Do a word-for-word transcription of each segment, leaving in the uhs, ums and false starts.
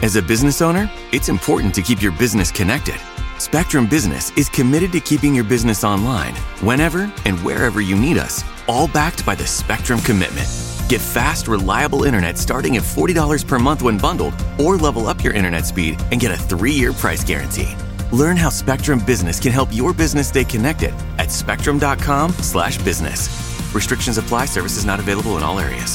As a business owner, it's important to keep your business connected. Spectrum Business is committed to keeping your business online whenever and wherever you need us, all backed by the Spectrum Commitment. Get fast, reliable internet starting at forty dollars per month when bundled, or level up your internet speed and get a three-year price guarantee. Learn how Spectrum Business can help your business stay connected at spectrum.com slash business. Restrictions apply. Services not available in all areas.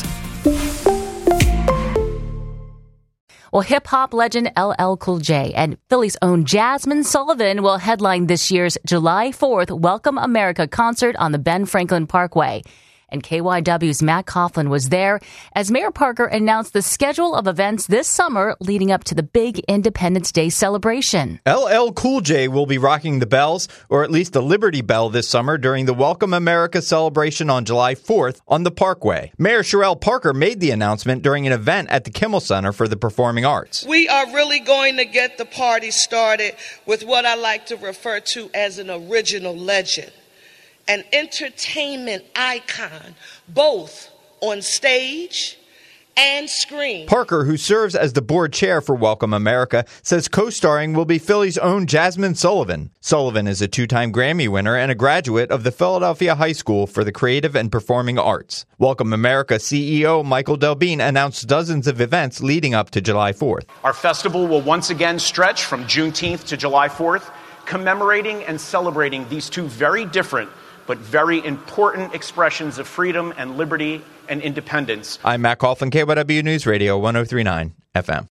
Well, hip-hop legend L L Cool J and Philly's own Jazmine Sullivan will headline this year's July fourth Welcome America concert on the Ben Franklin Parkway. And K Y W's Matt Coughlin was there as Mayor Parker announced the schedule of events this summer leading up to the big Independence Day celebration. L L Cool J will be rocking the bells, or at least the Liberty Bell this summer during the Welcome America celebration on July fourth on the Parkway. Mayor Sherelle Parker made the announcement during an event at the Kimmel Center for the Performing Arts. We are really going to get the party started with what I like to refer to as an original legend. An entertainment icon, both on stage and screen. Parker, who serves as the board chair for Welcome America, says co-starring will be Philly's own Jazmine Sullivan. Sullivan is a two-time Grammy winner and a graduate of the Philadelphia High School for the Creative and Performing Arts. Welcome America C E O Michael Delbene announced dozens of events leading up to July fourth. Our festival will once again stretch from Juneteenth to July fourth, commemorating and celebrating these two very different but very important expressions of freedom and liberty and independence. I'm Matt Coughlin, K Y W News Radio, one oh three point nine F M.